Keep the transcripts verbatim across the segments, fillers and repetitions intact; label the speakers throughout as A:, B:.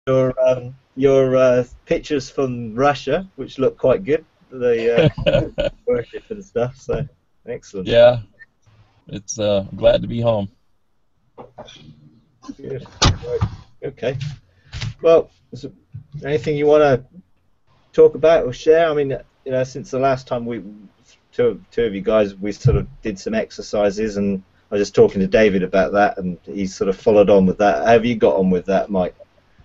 A: your um, your uh, pictures from Russia, which look quite good. The uh, worship and stuff. So excellent.
B: Yeah, it's uh glad to be home.
A: Good. Right. Okay. Well, is there anything you want to talk about or share? I mean, you know, since the last time we two two of you guys we sort of did some exercises, and I was just talking to David about that, and he sort of followed on with that. How have you got on with that, Mike?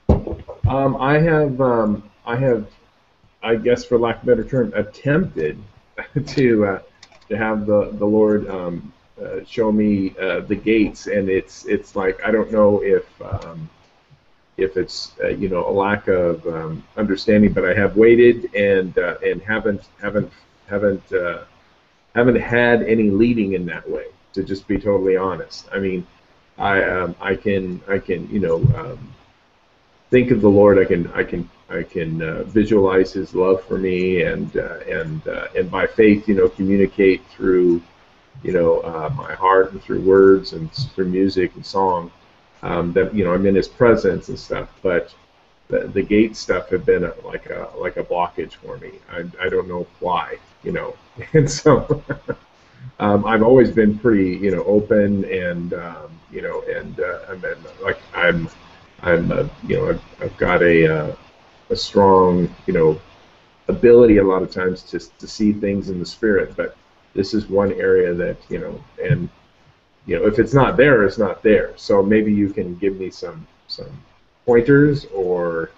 C: Um, I have, um, I have, I guess, for lack of a better term, attempted to uh, to have the the Lord um, uh, show me uh, the gates, and it's it's like I don't know if um, if it's uh, you know a lack of um, understanding, but I have waited and uh, and haven't haven't haven't uh, haven't had any leading in that way. To just be totally honest, I mean, I um, I can I can you know. Um, think of the Lord. I can I can I can uh, visualize His love for me, and uh, and uh, and by faith, you know, communicate through, you know, uh, my heart and through words and through music and song. Um, that you know, I'm in His presence and stuff. But the, the gate stuff have been a, like a like a blockage for me. I I don't know why, you know, and so. um, I've always been pretty, you know, open and um, you know, and uh, I mean, like I'm. I'm, uh, you know, I've, I've got a uh, a strong, you know, ability a lot of times to to see things in the spirit. But this is one area that, you know, and you know, if it's not there, it's not there. So maybe you can give me some some pointers, or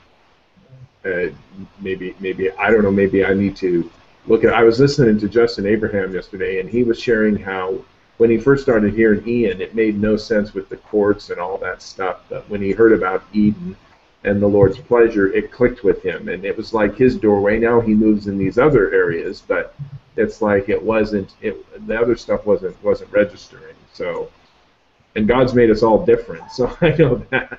C: uh, maybe maybe I don't know. Maybe I need to look at. I was listening to Justin Abraham yesterday, and he was sharing how, when he first started hearing Ian, it made no sense with the courts and all that stuff. But when he heard about Eden and the Lord's pleasure, it clicked with him, and it was like his doorway. Now he moves in these other areas, but it's like it wasn't. It, the other stuff wasn't wasn't registering. So, and God's made us all different, so I know that.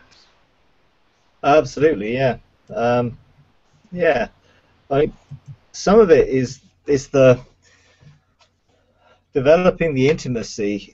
A: Absolutely, yeah, um, yeah. I mean, some of it is is the developing the intimacy,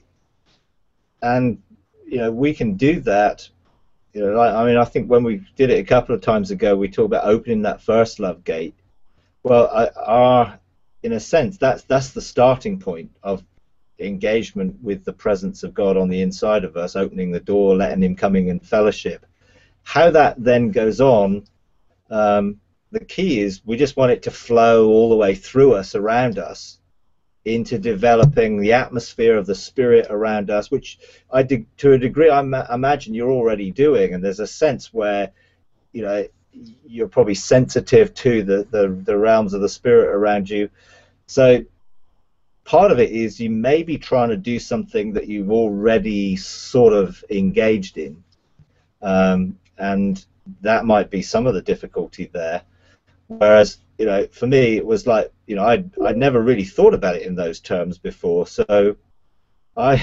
A: and you know we can do that. You know, like, I mean, I think when we did it a couple of times ago, we talked about opening that first love gate. Well, I, our, in a sense, that's that's the starting point of engagement with the presence of God on the inside of us, opening the door, letting Him come in and fellowship. How that then goes on, um, the key is we just want it to flow all the way through us, around us, into developing the atmosphere of the Spirit around us, which I did to a degree I imagine you're already doing. And there's a sense where, you know, you're probably sensitive to the, the, the realms of the Spirit around you. So part of it is you may be trying to do something that you've already sort of engaged in. Um, and that might be some of the difficulty there. Whereas, you know, for me, it was like, you know, I'd, I'd never really thought about it in those terms before. So I,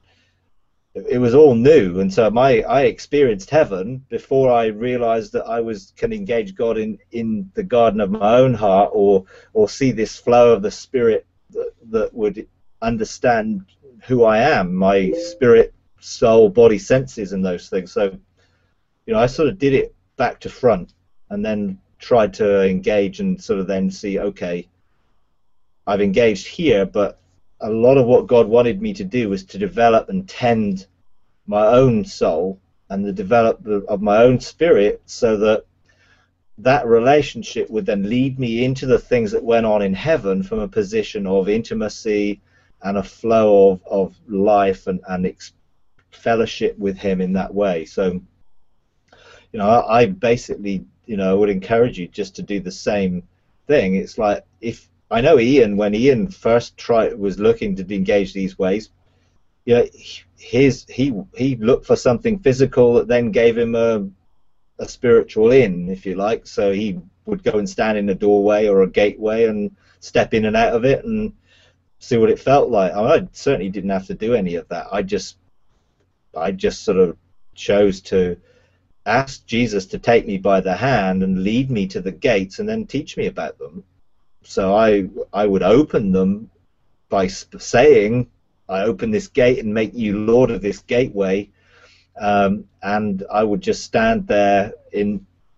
A: it was all new. And so my, I experienced heaven before I realized that I was, can engage God in, in the garden of my own heart, or, or see this flow of the Spirit that, that would understand who I am, my spirit, soul, body, senses, and those things. So, you know, I sort of did it back to front, and then tried to engage and sort of then see, okay, I've engaged here, but a lot of what God wanted me to do was to develop and tend my own soul and the development of my own spirit, so that that relationship would then lead me into the things that went on in heaven from a position of intimacy and a flow of, of life and, and ex fellowship with Him in that way. So, you know, I, I basically, you know, I would encourage you just to do the same thing. It's like, if I know Ian, when Ian first tried was looking to engage these ways, you know, his he he looked for something physical that then gave him a a spiritual in, if you like. So he would go and stand in a doorway or a gateway and step in and out of it and see what it felt like. I certainly didn't have to do any of that. I just I just sort of chose to ask Jesus to take me by the hand and lead me to the gates and then teach me about them. So I I would open them by saying, I open this gate and make you Lord of this gateway, um, and I would just stand there in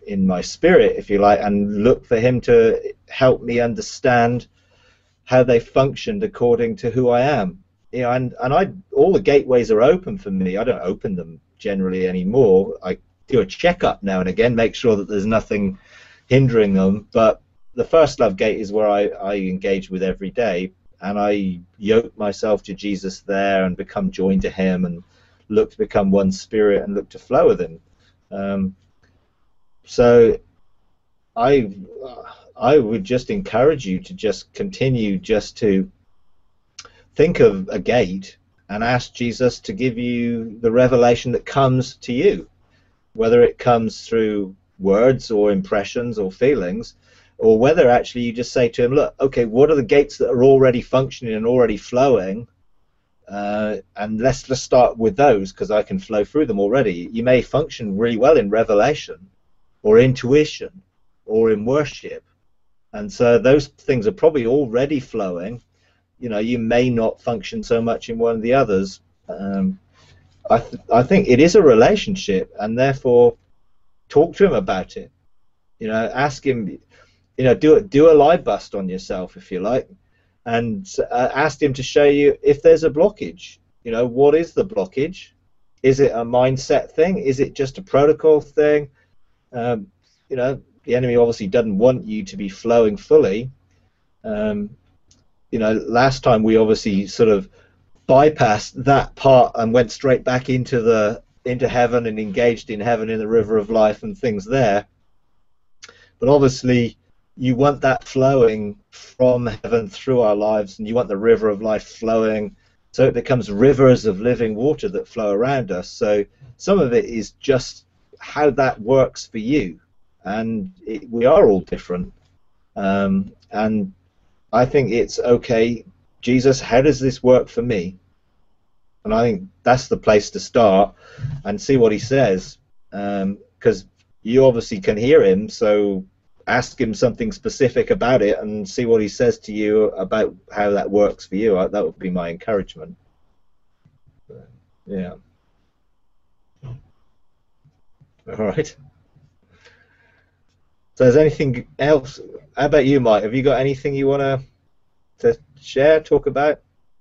A: in my spirit, if you like, and look for him to help me understand how they functioned according to who I am. You know, and and I all the gateways are open for me. I don't open them generally anymore. I do a checkup now and again, make sure that there's nothing hindering them. But the first love gate is where I, I engage with every day, and I yoke myself to Jesus there and become joined to him and look to become one spirit and look to flow with him. Um, so I I would just encourage you to just continue just to think of a gate and ask Jesus to give you the revelation that comes to you, whether it comes through words or impressions or feelings, or whether actually you just say to him, look, okay, what are the gates that are already functioning and already flowing, uh, and let's just start with those, because I can flow through them already. You may function really well in revelation or intuition or in worship, and so those things are probably already flowing. You know, you may not function so much in one of the others. Um, I, th I think it is a relationship, and therefore talk to him about it. You know, ask him, you know, do, do a live bust on yourself, if you like, and uh, ask him to show you if there's a blockage. You know, what is the blockage? Is it a mindset thing? Is it just a protocol thing? Um, you know, the enemy obviously doesn't want you to be flowing fully. Um, you know, last time we obviously sort of bypassed that part and went straight back into the into heaven and engaged in heaven in the river of life and things there. But obviously you want that flowing from heaven through our lives, and you want the river of life flowing so it becomes rivers of living water that flow around us. So some of it is just how that works for you, and it, we are all different. Um, and I think it's okay, Jesus, how does this work for me? And I think that's the place to start and see what he says, because um, you obviously can hear him, so ask him something specific about it and see what he says to you about how that works for you. That would be my encouragement. Yeah. All right. So is anything else? How about you, Mike? Have you got anything you want to to share, talk about?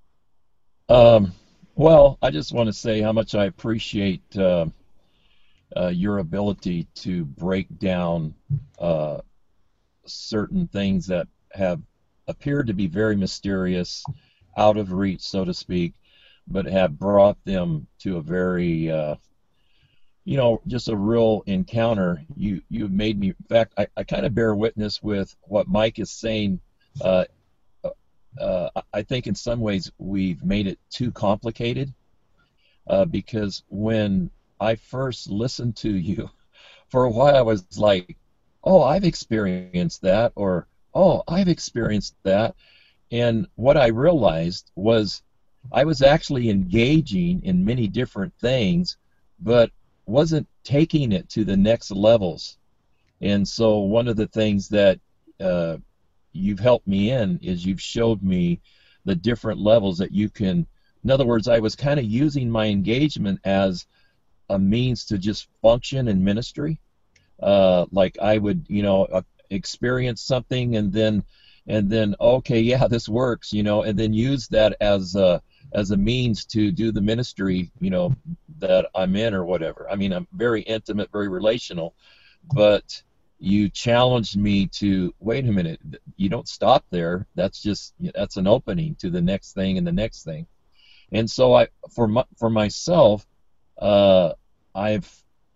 B: Um, well, I just want to say how much I appreciate uh, uh, your ability to break down uh, certain things that have appeared to be very mysterious, out of reach, so to speak, but have brought them to a very, uh, you know, just a real encounter. You you made me, in fact, I, I kind of bear witness with what Mike is saying. Uh, uh, I think in some ways we've made it too complicated, uh, because when I first listened to you, for a while I was like, oh, I've experienced that, or oh, I've experienced that. And what I realized was I was actually engaging in many different things, but wasn't taking it to the next levels. And so one of the things that uh, you've helped me in is you've showed me the different levels that you can, in other words, I was kind of using my engagement as a means to just function in ministry. Uh, like I would, you know, uh, experience something and then, and then, okay, yeah, this works, you know, and then use that as a, as a means to do the ministry, you know, that I'm in or whatever. I mean, I'm very intimate, very relational, but you challenged me to, wait a minute, you don't stop there. That's just, that's an opening to the next thing and the next thing. And so I, for my, for myself, uh, I've,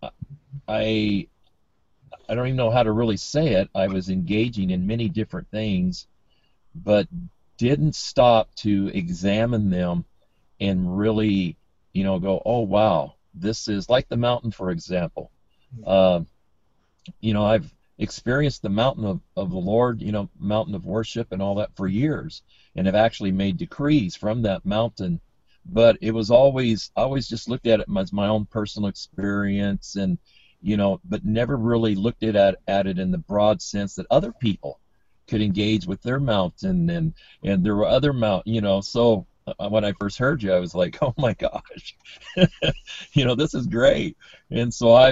B: I, I don't even know how to really say it. I was engaging in many different things, but didn't stop to examine them and really, you know, go, oh, wow, this is like the mountain, for example. Uh, you know, I've experienced the mountain of, of the Lord, you know, mountain of worship and all that for years, and have actually made decrees from that mountain. But it was always, I always just looked at it as my own personal experience, and, you know, but never really looked at, at, at it in the broad sense that other people could engage with their mountain, and, and there were other mountains, you know. So uh, when I first heard you, I was like, oh my gosh, you know, this is great. And so I've,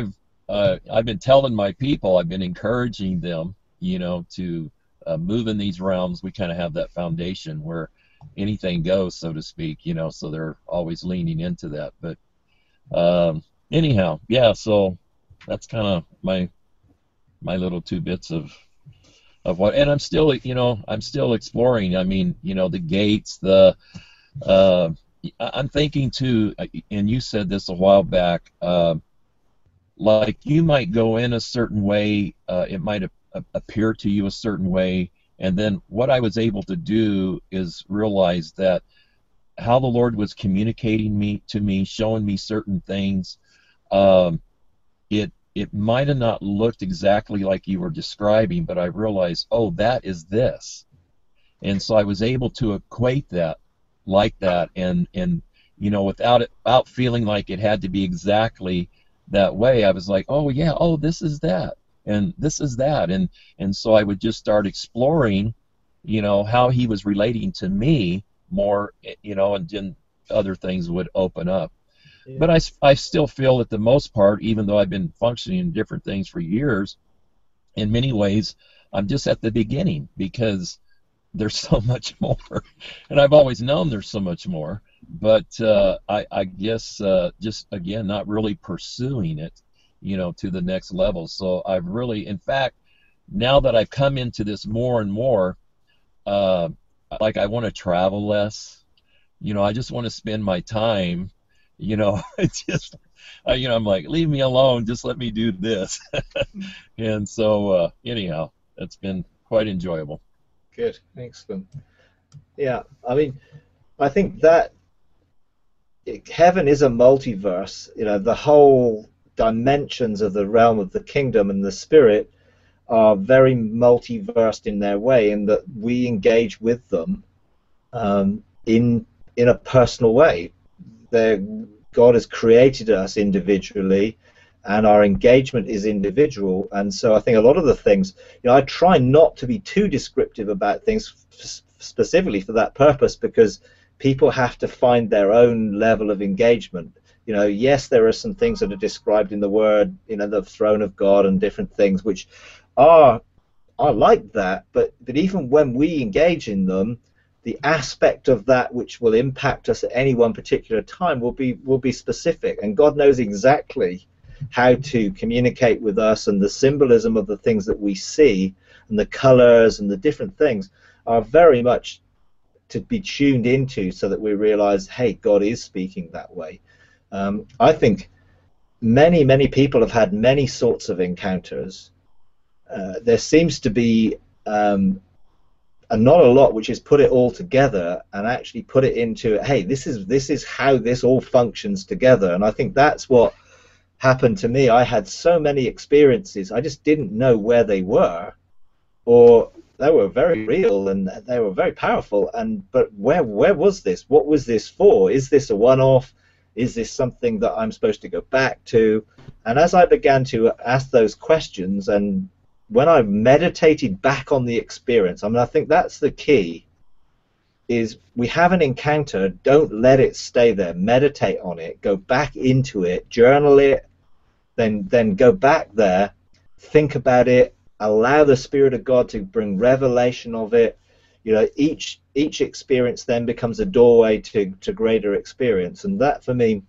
B: uh, I've been telling my people, I've been encouraging them, you know, to uh, move in these realms. We kind of have that foundation where anything goes, so to speak, you know, so they're always leaning into that. But um, anyhow, yeah, so that's kind of my my little two bits of of what, and I'm still, you know, I'm still exploring. I mean, you know, the gates, the uh, I'm thinking too, and you said this a while back, uh, like you might go in a certain way, uh, it might a- appear to you a certain way, and then what I was able to do is realize that how the Lord was communicating me to me, showing me certain things, um, it it might have not looked exactly like you were describing, but I realized, oh, that is this. And so I was able to equate that like that, and, and you know, without it, without feeling like it had to be exactly that way, I was like, oh, yeah, oh, this is that, and this is that. And, and so I would just start exploring, you know, how he was relating to me more, you know, and then other things would open up. But I, I still feel that the most part, even though I've been functioning in different things for years, in many ways, I'm just at the beginning, because there's so much more. And I've always known there's so much more. But uh, I, I guess uh, just, again, not really pursuing it, you know, to the next level. So I've really, in fact, now that I've come into this more and more, uh, like I want to travel less. You know, I just want to spend my time. You know, it's just, uh, you know, I'm like, leave me alone, just let me do this. And so, uh, anyhow, it's been quite enjoyable.
A: Good, excellent. Yeah, I mean, I think that heaven is a multiverse. You know, the whole dimensions of the realm of the kingdom and the spirit are very multiversed in their way, in that we engage with them um, in in a personal way. They're, God has created us individually, and our engagement is individual. And so I think a lot of the things, you know, I try not to be too descriptive about things specifically for that purpose, because people have to find their own level of engagement. You know, yes, there are some things that are described in the Word, you know, the throne of God and different things, which are are like that. But but even when we engage in them, the aspect of that which will impact us at any one particular time will be will be specific, and God knows exactly how to communicate with us, and the symbolism of the things that we see and the colors and the different things are very much to be tuned into, so that we realize, hey, God is speaking that way. Um, I think many, many people have had many sorts of encounters. Uh, there seems to be um, and not a lot which is put it all together and actually put it into, hey, this is this is how this all functions together. And I think that's what happened to me. I had so many experiences, I just didn't know where they were, or they were very real and they were very powerful, and but where where was this? What was this for? Is this a one-off? Is this something that I'm supposed to go back to? And as I began to ask those questions, and when I meditated back on the experience, I mean, I think that's the key, is we have an encounter, don't let it stay there. Meditate on it, go back into it, journal it, then then go back there, think about it, allow the Spirit of God to bring revelation of it. You know, each each experience then becomes a doorway to, to greater experience. And that, for me,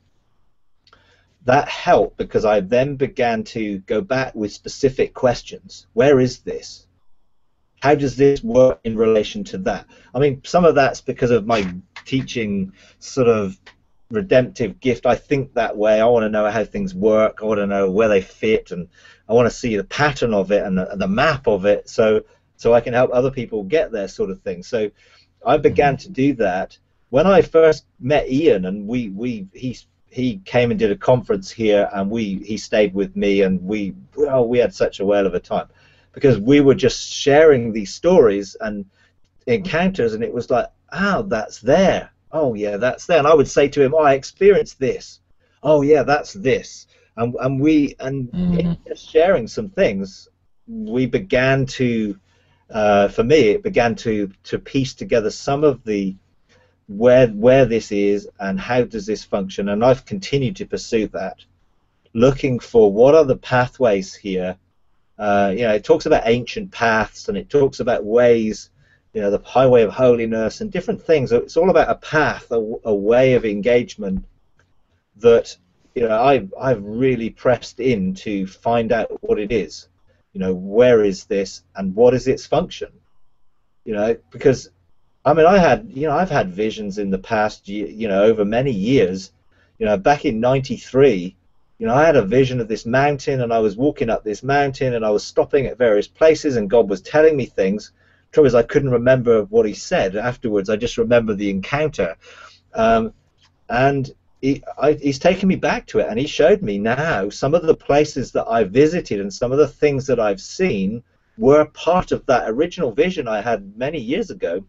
A: that helped, because I then began to go back with specific questions. Where is this? How does this work in relation to that? I mean, some of that's because of my teaching sort of redemptive gift. I think that way. I want to know how things work. I want to know where they fit, and I want to see the pattern of it and the, the map of it, so so I can help other people get there, sort of thing. So I began to do that. When I first met Ian, and we we he he came and did a conference here, and we he stayed with me, and we well we had such a whale of a time, because we were just sharing these stories and encounters, and it was like, oh, that's there. Oh yeah, that's there. And I would say to him, oh, I experienced this. Oh yeah, that's this. And and we and
B: Mm-hmm.
A: in just sharing some things, we began to, uh, for me, it began to to piece together some of the where where this is and how does this function. And I've continued to pursue that. looking for what are the pathways here. Uh, you know, it talks about ancient paths, and it talks about ways, you know, the highway of holiness and different things. It's all about a path, a, a way of engagement that, you know, I've, I've really pressed in to find out what it is. You know, where is this and what is its function? You know, because, I mean, I had, you know, I've had visions in the past, you know, over many years. You know, back in ninety-three, you know, I had a vision of this mountain, and I was walking up this mountain, and I was stopping at various places, and God was telling me things. The trouble is, I couldn't remember what he said afterwards. I just remember the encounter. Um, and he, I, he's taken me back to it, and he showed me now some of the places that I visited and some of the things that I've seen were part of that original vision I had many years ago.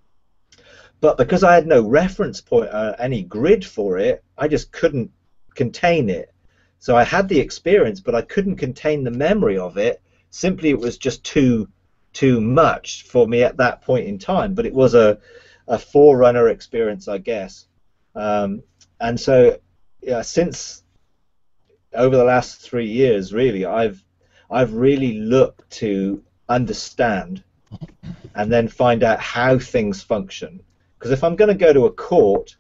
A: But because I had no reference point, uh, any grid for it, I just couldn't contain it. So I had the experience, but I couldn't contain the memory of it. Simply, it was just too too much for me at that point in time. But it was a, a forerunner experience, I guess. Um, and so, yeah, since over the last three years, really, I've I've really looked to understand and then find out how things function. Because if I'm going to go to a court,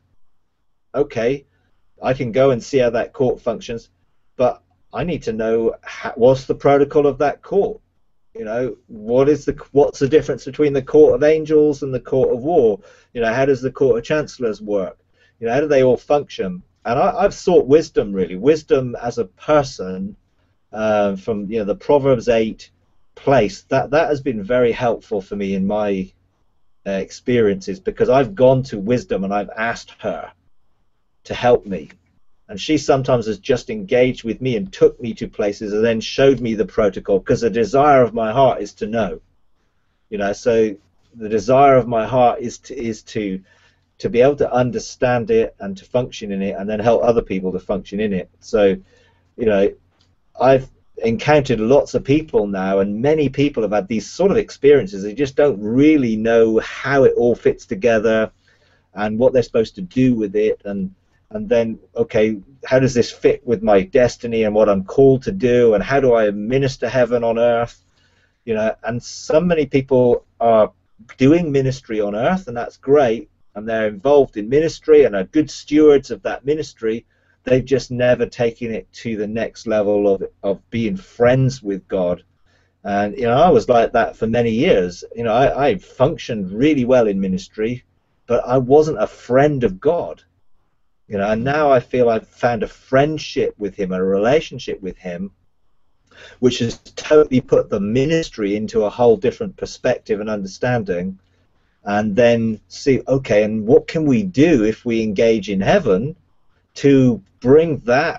A: okay, I can go and see how that court functions, but I need to know how, what's the protocol of that court. You know, what is the what's the difference between the court of angels and the court of war? You know, how does the court of chancellors work? You know, how do they all function? And I, I've sought wisdom, really, wisdom as a person, uh, from you know the Proverbs eight place. That that has been very helpful for me in my uh, experiences, because I've gone to wisdom and I've asked her to help me, and she sometimes has just engaged with me and took me to places and then showed me the protocol, because the desire of my heart is to know. You know, so the desire of my heart is to is to to be able to understand it and to function in it, and then help other people to function in it. So, you know, I've encountered lots of people now, and many people have had these sort of experiences. They just don't really know how it all fits together and what they're supposed to do with it, and and then, okay, how does this fit with my destiny and what I'm called to do, and how do I minister heaven on earth? You know, and so many people are doing ministry on earth, and that's great, and they're involved in ministry and are good stewards of that ministry. They've just never taken it to the next level of of being friends with God. And you know, I was like that for many years. You know, I, I functioned really well in ministry, but I wasn't a friend of God. You know, and now I feel I've found a friendship with him, a relationship with him, which has totally put the ministry into a whole different perspective and understanding. And then see, okay, and what can we do if we engage in heaven to bring that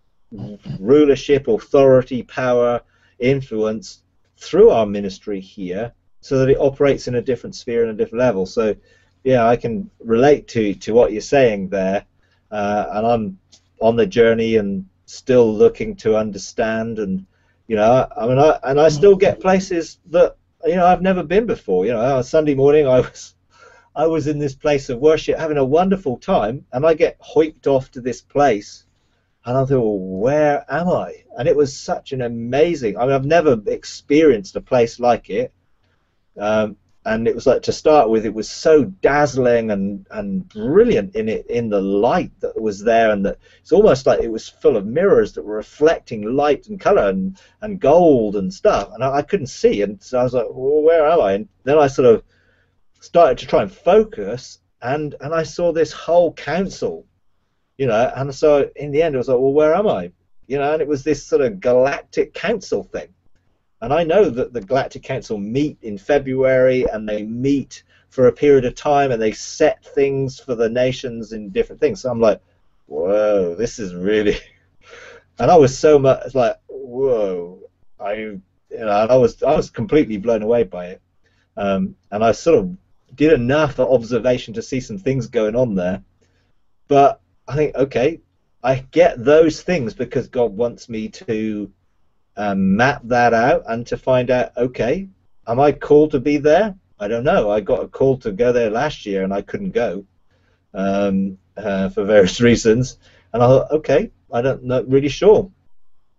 A: rulership, authority, power, influence through our ministry here, so that it operates in a different sphere and a different level. So, yeah, I can relate to to what you're saying there. Uh, and I'm on the journey and still looking to understand, and you know, I mean, I, and I still get places that you know I've never been before. You know, on Sunday morning I was I was in this place of worship, having a wonderful time, and I get hoiked off to this place, and I thought, well, where am I? And it was such an amazing. I mean, I've never experienced a place like it. Um, And it was like, to start with, it was so dazzling and, and brilliant in it, in the light that was there, and that it's almost like it was full of mirrors that were reflecting light and color and, and gold and stuff, and I, I couldn't see, and so I was like, well, where am I? And then I sort of started to try and focus, and, and I saw this whole council, you know, and so in the end I was like, well, where am I? You know, and it was this sort of galactic council thing. And I know that the Galactic Council meet in February, and they meet for a period of time, and they set things for the nations in different things. So I'm like, whoa, this is really... And I was so much like, whoa. I, you know, and I was, I was completely blown away by it. Um, and I sort of did enough observation to see some things going on there. But I think, okay, I get those things because God wants me to... Um, map that out and to find out, okay, am I called to be there? I don't know. I got a call to go there last year and I couldn't go um, uh, for various reasons. And I thought, okay, I don't know, really sure.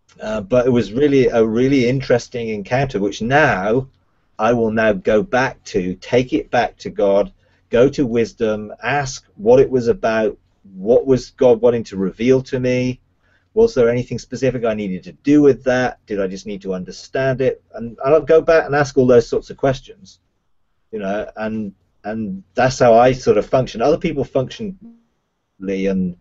A: Uh, but it was really a really interesting encounter, which now I will now go back to, take it back to God, go to wisdom, ask what it was about, what was God wanting to reveal to me, was there anything specific I needed to do with that, did I just need to understand it, and I'll go back and ask all those sorts of questions, you know, and and that's how I sort of function. Other people function and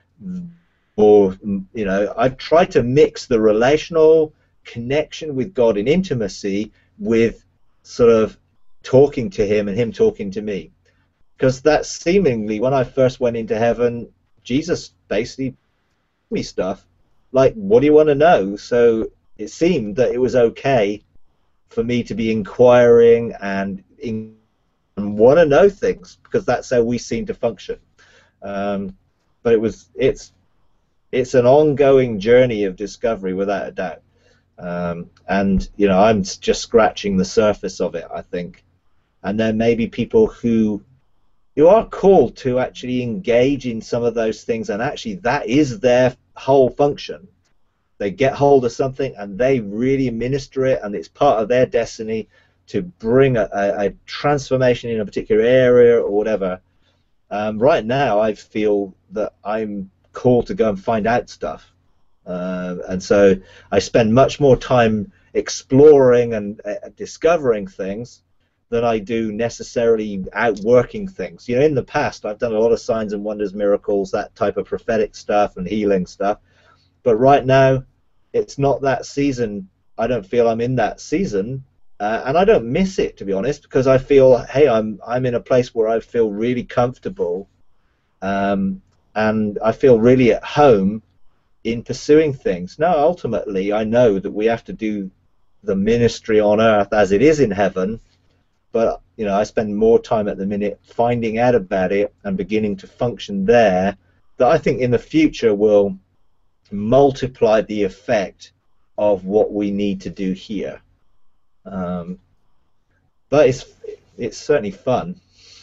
A: or you know, I've tried to mix the relational connection with God in intimacy with sort of talking to him and him talking to me, because that's seemingly when I first went into heaven, Jesus basically told me stuff like, what do you want to know? So it seemed that it was okay for me to be inquiring and, in, and want to know things, because that's how we seem to function. Um, but it was it's it's an ongoing journey of discovery, without a doubt. Um, and you know, I'm just scratching the surface of it, I think. And there may be people who you are called to actually engage in some of those things, and actually that is their whole function. They get hold of something and they really minister it, and it's part of their destiny to bring a, a, a transformation in a particular area or whatever. Um, right now I feel that I'm called to go and find out stuff, uh, and so I spend much more time exploring and uh, discovering things than I do necessarily outworking things. You know, in the past I've done a lot of signs and wonders, miracles, that type of prophetic stuff and healing stuff, but right now it's not that season. I don't feel I'm in that season, uh, and I don't miss it, to be honest, because I feel, hey, I'm I'm in a place where I feel really comfortable, um, and I feel really at home in pursuing things. Now, ultimately, I know that we have to do the ministry on earth as it is in heaven, but you know, I spend more time at the minute finding out about it and beginning to function there, that I think in the future will multiply the effect of what we need to do here. Um, but it's it's certainly fun.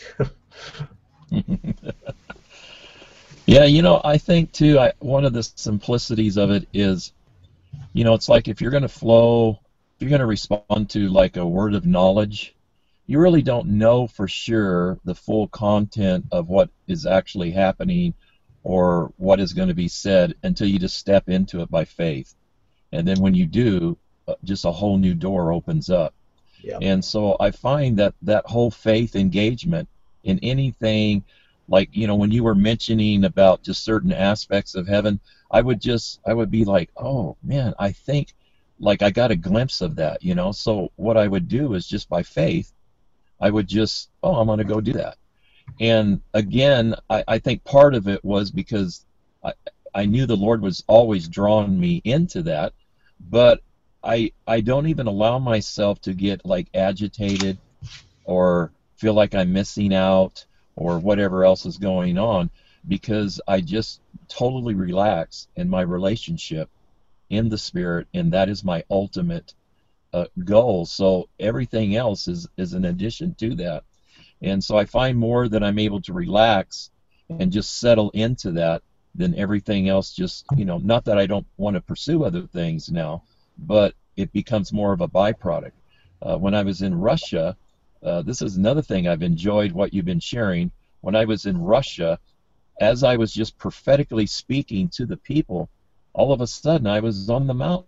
B: Yeah, you know, I think too, I, one of the simplicities of it is, you know, it's like if you're going to flow, if you're going to respond to like a word of knowledge, you really don't know for sure the full content of what is actually happening or what is going to be said until you just step into it by faith. And then when you do, just a whole new door opens up.
A: Yeah.
B: And so I find that that whole faith engagement in anything, like, you know, when you were mentioning about just certain aspects of heaven, I would just, I would be like, oh, man, I think, like, I got a glimpse of that, you know. So what I would do is just by faith, I would just, oh, I'm going to go do that. And again, I, I think part of it was because I, I knew the Lord was always drawing me into that, but I I don't even allow myself to get like agitated or feel like I'm missing out or whatever else is going on, because I just totally relax in my relationship in the Spirit, and that is my ultimate uh, goal. So everything else is, is an addition to that. And so I find more that I'm able to relax and just settle into that than everything else. Just, you know, not that I don't want to pursue other things now, but it becomes more of a byproduct. Uh, when I was in Russia, uh, this is another thing I've enjoyed what you've been sharing. When I was in Russia, as I was just prophetically speaking to the people, all of a sudden I was on the mountain.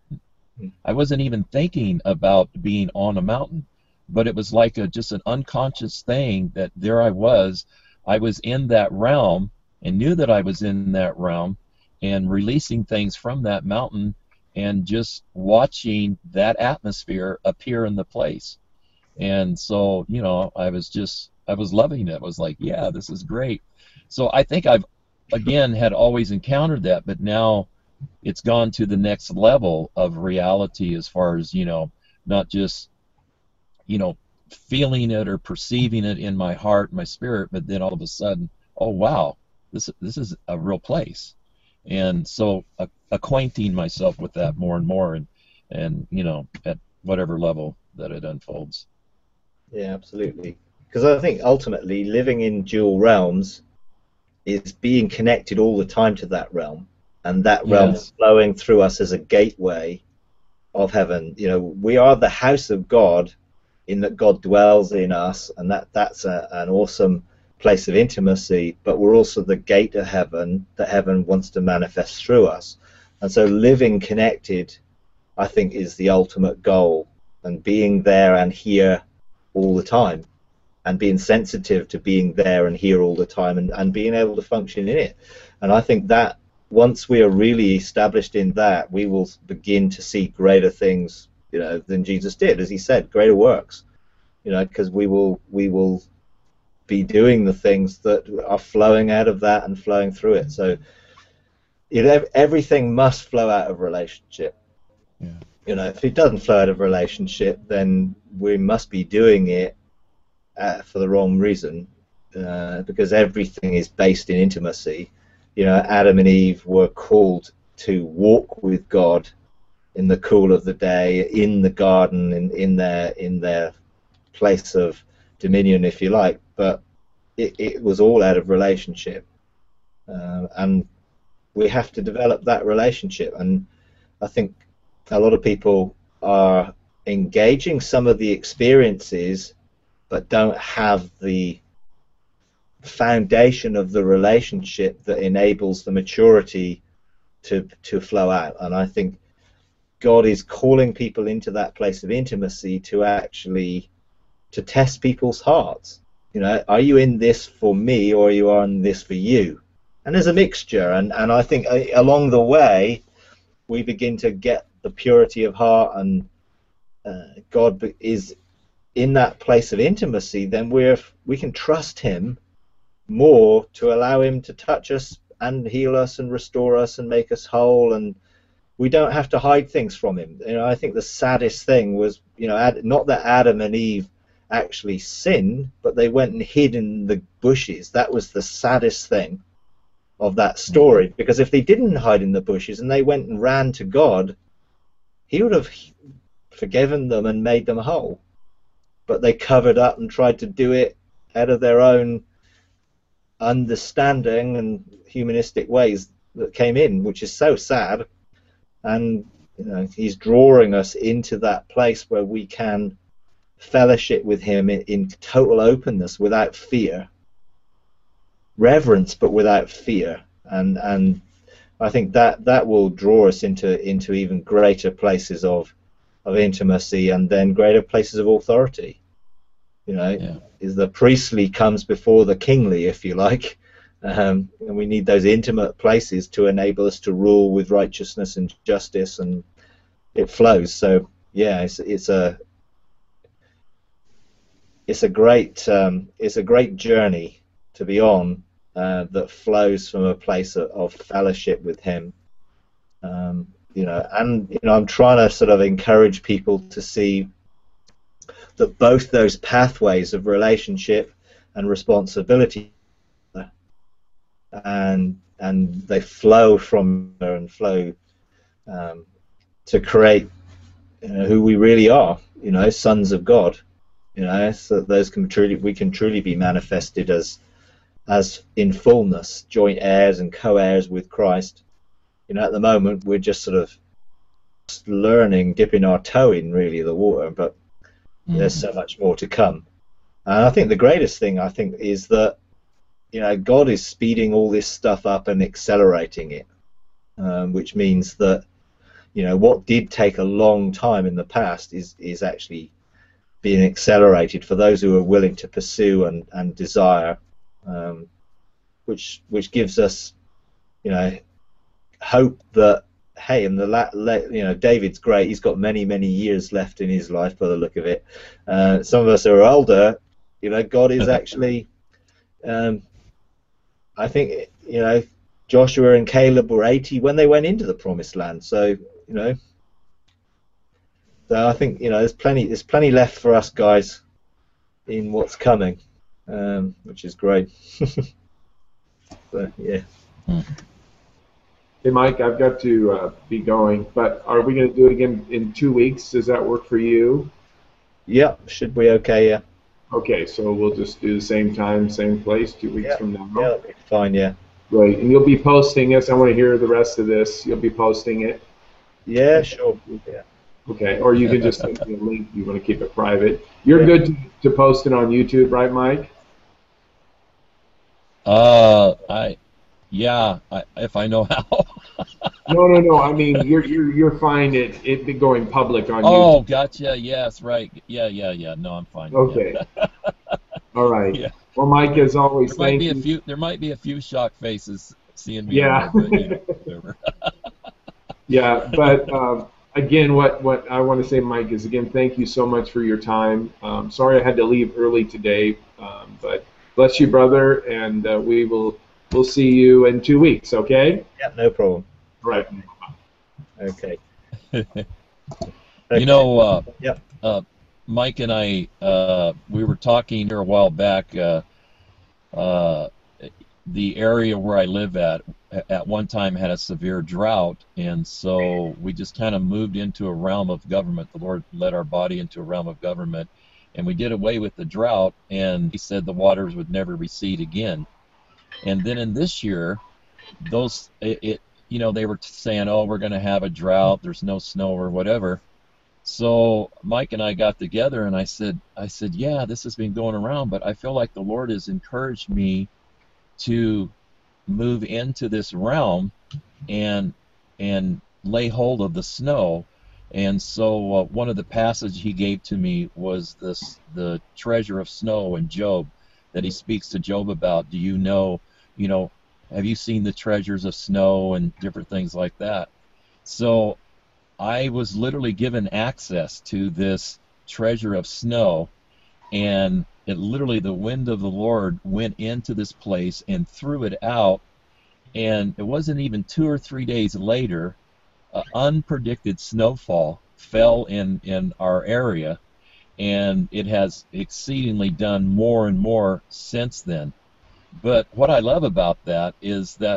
B: I wasn't even thinking about being on a mountain, but it was like a, just an unconscious thing that there I was. I was in that realm and knew that I was in that realm and releasing things from that mountain and just watching that atmosphere appear in the place. And so, you know, I was just, I was loving it. I was like, yeah, this is great. So I think I've, again, had always encountered that, but now it's gone to the next level of reality as far as, you know, not just, you know, feeling it or perceiving it in my heart, my spirit, but then all of a sudden, oh, wow, this, this is a real place. And so uh, acquainting myself with that more and more, and, and you know, at whatever level that it unfolds.
A: Yeah, absolutely. Because I think ultimately living in dual realms is being connected all the time to that realm. and that realm
B: Yes.
A: flowing through us as a gateway of heaven. You know, we are the house of God, in that God dwells in us, and that that's a, an awesome place of intimacy, but we're also the gate to heaven that heaven wants to manifest through us. And so living connected, I think, is the ultimate goal, and being there and here all the time, and being sensitive to being there and here all the time, and, and being able to function in it. And I think that once we are really established in that, we will begin to see greater things, you know, than Jesus did, as he said, greater works, you know, because we will we will be doing the things that are flowing out of that and flowing through it. So, you know, everything must flow out of relationship.
B: Yeah.
A: You know, if it doesn't flow out of relationship, then we must be doing it uh, for the wrong reason, uh, because everything is based in intimacy. You know, Adam and Eve were called to walk with God in the cool of the day, in the garden, in, in their in their place of dominion, if you like. But it, it was all out of relationship, uh, and we have to develop that relationship. And I think a lot of people are engaging some of the experiences, but don't have the foundation of the relationship that enables the maturity to to flow out. And I think God is calling people into that place of intimacy to actually to test people's hearts. You know, are you in this for me, or are you in this for you? And there's a mixture, and and I think uh, along the way we begin to get the purity of heart, and uh, God is in that place of intimacy. Then we're we can trust Him more to allow Him to touch us and heal us and restore us and make us whole, and we don't have to hide things from Him. You know, I think the saddest thing was, you know, Ad, not that Adam and Eve actually sinned, but they went and hid in the bushes. That was the saddest thing of that story, because if they didn't hide in the bushes and they went and ran to God, He would have forgiven them and made them whole. But they covered up and tried to do it out of their own understanding and humanistic ways that came in, which is so sad. And you know, He's drawing us into that place where we can fellowship with Him in, in total openness, without fear, reverence, but without fear. And and I think that that will draw us into into even greater places of of intimacy, and then greater places of authority. You know,
B: Yeah.
A: is the priestly comes before the kingly, if you like. Um, and we need those intimate places to enable us to rule with righteousness and justice, and it flows. So yeah, it's it's a it's a great um, it's a great journey to be on, uh, that flows from a place of, of fellowship with Him. Um, you know, and you know, I'm trying to sort of encourage people to see that both those pathways of relationship and responsibility, and and they flow from there and flow um, to create, you know, who we really are, you know, sons of God, you know, so that those can truly we can truly be manifested as as in fullness, joint heirs and co-heirs with Christ. You know, at the moment we're just sort of learning, dipping our toe in really the water, but mm-hmm. there's so much more to come. And I think the greatest thing I think is that, you know, God is speeding all this stuff up and accelerating it, um, which means that, you know, what did take a long time in the past is is actually being accelerated for those who are willing to pursue and, and desire, um, which which gives us, you know, hope that, hey, and the la le you know, David's great. He's got many many years left in his life by the look of it. Uh, some of us are older. You know, God is actually. Um, I think, you know, Joshua and Caleb were eighty when they went into the promised land. So, you know, so I think, you know, there's plenty, there's plenty left for us guys in what's coming, um, which is great. So, yeah.
C: Hey, Mike, I've got to uh, be going, but are we going to do it again in two weeks? Does that work for you?
A: Yeah, should be okay, yeah.
C: Okay, so we'll just do the same time, same place, two weeks
A: yeah.
C: from now.
A: Yeah, that'll be fine, yeah.
C: Great. And you'll be posting this. I want to hear the rest of this. You'll be posting it.
A: Yeah, sure. Yeah.
C: Okay. Or you can just send me a link. You want to keep it private. You're
A: Yeah.
C: good to, to post it on YouTube, right, Mike?
B: Uh, I, yeah, I, if I know how.
C: No, no, no. I mean, you're you're you're fine at it going public on
B: Oh,
C: YouTube.
B: gotcha. Yes, right. Yeah, yeah, yeah. No, I'm fine.
C: Okay.
B: Yeah.
C: All right.
B: Yeah.
C: Well, Mike, as always,
B: There might
C: thank
B: be a
C: you.
B: few. There might be a few shocked faces seeing me on
C: Yeah.
B: there, but you know, whatever.
C: Yeah, but um, again, what, what I want to say, Mike, is again, thank you so much for your time. Um, sorry I had to leave early today, um, but bless you, brother, and uh, we will we'll see you in two weeks. Okay?
A: Yeah, no problem.
C: Right.
A: Okay.
B: You know, uh,
A: Yep.
B: uh, Mike and I, uh, we were talking here a while back. Uh, uh, the area where I live at, at one time had a severe drought, and so we just kind of moved into a realm of government. The Lord led our body into a realm of government, and we did away with the drought, and He said the waters would never recede again. And then in this year, those, it, it you know, they were saying, oh, we're going to have a drought, there's no snow or whatever. So Mike and I got together, and I said, I said, yeah, this has been going around, but I feel like the Lord has encouraged me to move into this realm and and lay hold of the snow. And so uh, one of the passages he gave to me was this, the treasure of snow in Job, that he speaks to Job about. Do you know, you know, have you seen the treasures of snow and different things like that? So I was literally given access to this treasure of snow, and it literally, the wind of the Lord went into this place and threw it out, and it wasn't even two or three days later, uh, unpredicted snowfall fell in, in our area, and it has exceedingly done more and more since then. But what I love about that is that,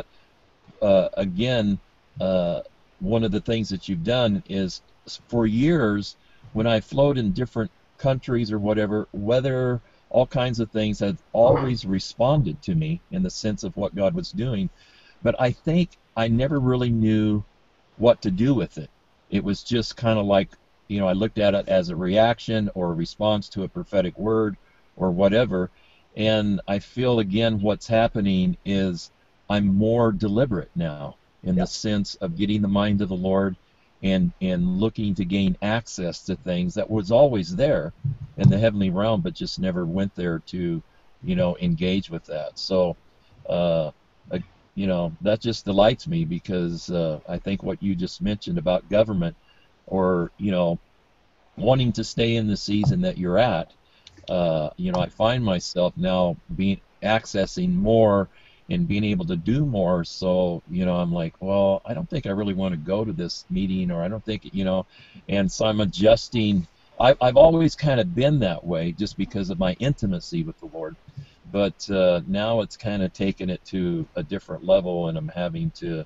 B: uh, again, uh, one of the things that you've done is, for years, when I float in different countries or whatever, weather, all kinds of things, have always responded to me in the sense of what God was doing. But I think I never really knew what to do with it. It was just kind of like, you know, I looked at it as a reaction or a response to a prophetic word or whatever. And I feel, again, what's happening is I'm more deliberate now, in
A: Yeah.
B: the sense of getting the mind of the Lord and and looking to gain access to things that was always there in the heavenly realm, but just never went there to, you know, engage with that. So, uh, uh, you know, that just delights me, because uh, I think what you just mentioned about government, or, you know, wanting to stay in the season that you're at, uh, you know, I find myself now being accessing more and being able to do more. So, you know, I'm like, well, I don't think I really want to go to this meeting, or I don't think, you know, and so I'm adjusting. I, I've always kind of been that way just because of my intimacy with the Lord. But uh, now it's kind of taken it to a different level, and I'm having to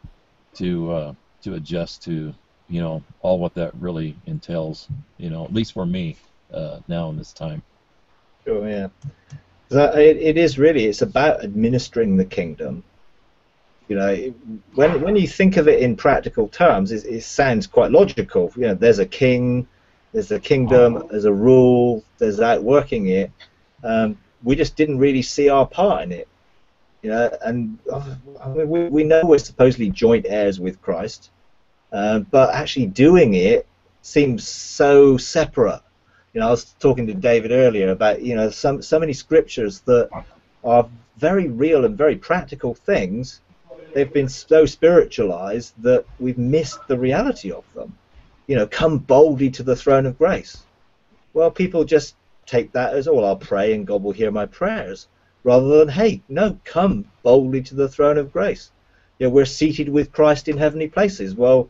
B: to uh, to adjust to, you know, all what that really entails, you know, at least for me uh, now in this time.
A: Sure, yeah. That, it, it is really, it's about administering the kingdom. You know, it- when when you think of it in practical terms, it, it sounds quite logical. You know, there's a king, there's a kingdom, there's a rule, there's outworking it. Um, we just didn't really see our part in it. You know, and uh, I mean, we, we know we're supposedly joint heirs with Christ, uh, but actually doing it seems so separate. You know, I was talking to David earlier about, you know, some so many scriptures that are very real and very practical things. They've been so spiritualized that we've missed the reality of them. You know, come boldly to the throne of grace. Well, people just take that as, oh, I'll pray and God will hear my prayers, rather than, hey, no, come boldly to the throne of grace. You know, we're seated with Christ in heavenly places. Well,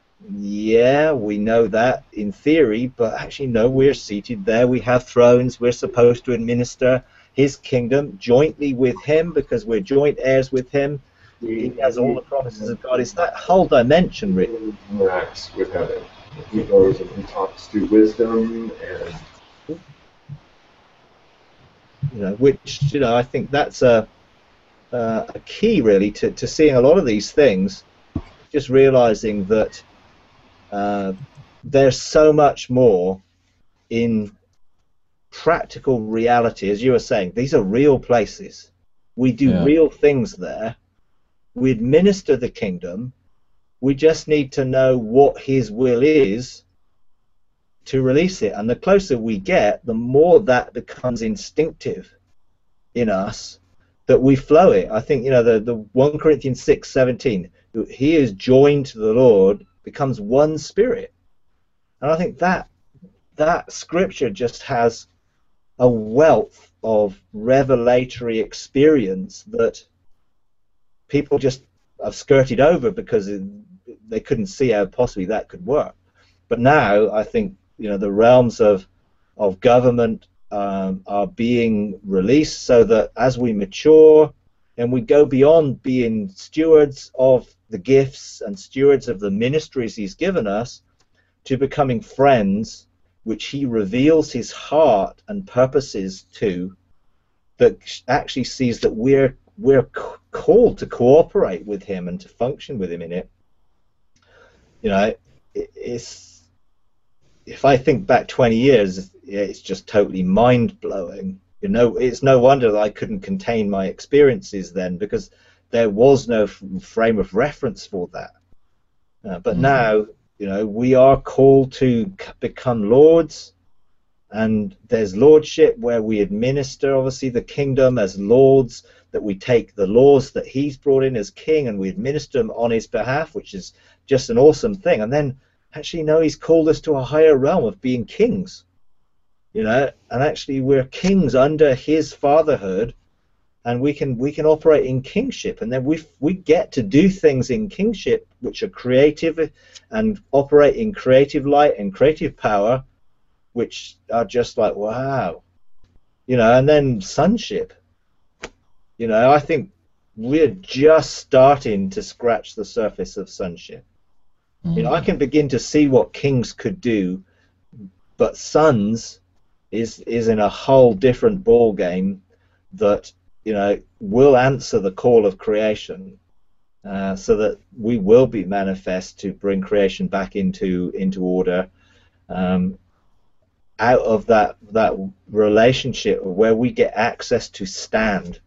A: yeah, we know that in theory, but actually, no, we're seated there. We have thrones. We're supposed to administer his kingdom jointly with him, because we're joint heirs with him. He has all the promises of God. It's that whole dimension, really.
C: Interacts with heaven. He goes and he talks to wisdom, and
A: You know, which, you know, I think that's a uh, a key really to, to seeing a lot of these things. Just realizing that uh, there's so much more in practical reality, as you were saying. These are real places. We do
B: Yeah.
A: real things there. We administer the kingdom. We just need to know what his will is to release it. And the closer we get, the more that becomes instinctive in us, that we flow it. I think, you know, the, the First Corinthians six seventeen, he is joined to the Lord, becomes one spirit. And I think that that scripture just has a wealth of revelatory experience that people just have skirted over because it, they couldn't see how possibly that could work. But now I think, you know, the realms of of government um, are being released, so that as we mature and we go beyond being stewards of the gifts and stewards of the ministries he's given us, to becoming friends which he reveals his heart and purposes to, that actually sees that we're we're called to cooperate with him and to function with him in it. You know, it, it's, if I think back twenty years, it's just totally mind-blowing. You know, it's no wonder that I couldn't contain my experiences then, because there was no frame of reference for that. Uh, but mm-hmm. now, you know, we are called to become lords, and there's lordship where we administer, obviously, the kingdom as lords, that we take the laws that he's brought in as king and we administer them on his behalf, which is just an awesome thing. And then actually, no, he's called us to a higher realm of being kings, you know, and actually we're kings under his fatherhood, and we can we can operate in kingship, and then we we get to do things in kingship which are creative and operate in creative light and creative power, which are just like, wow, you know. And then sonship, you know, I think we're just starting to scratch the surface of sonship. Mm-hmm. You know, I can begin to see what kings could do, but sons is is in a whole different ball game that, you know, will answer the call of creation, uh, so that we will be manifest to bring creation back into into order, um, out of that that relationship where we get access to stand